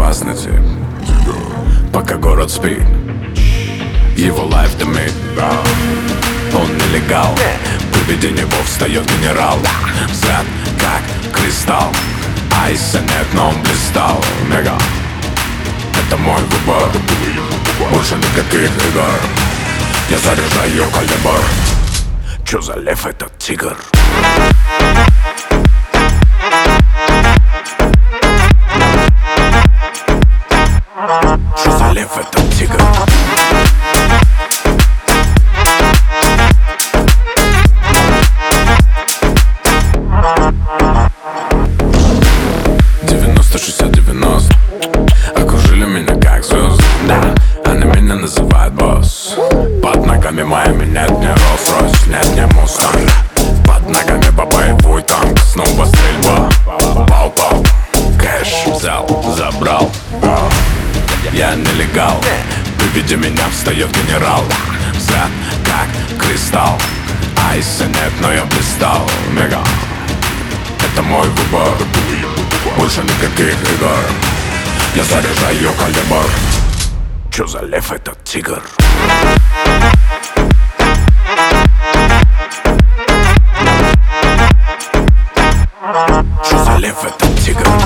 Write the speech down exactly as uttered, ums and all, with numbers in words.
опасный тип, пока город спит, его лайф дымит. Он нелегал, при виде него встает генерал. Взгляд как кристалл, айса нет, но он блистал. Мега, это мой выбор, больше никаких игр. Я заряжаю калибр. Чё за лев этот тигр? Чё за лев этот тигр? девяносто шестьдесят девяносто окружили меня как звезды, да, они меня называют босс. Под ногами моими нет ни Rolls-Royce, нет ни Mustang. Под ногами боевой танк, снова стрельба. Пау-пау, кэш взял, забрал. Я нелегал, при виде меня встает генерал. Взгляд как кристалл, айса нет, но я блистал. Мега, это мой выбор, больше никаких игр. Я заряжаю калибр. Чё за лев этот тигр? Чё за лев этот тигр?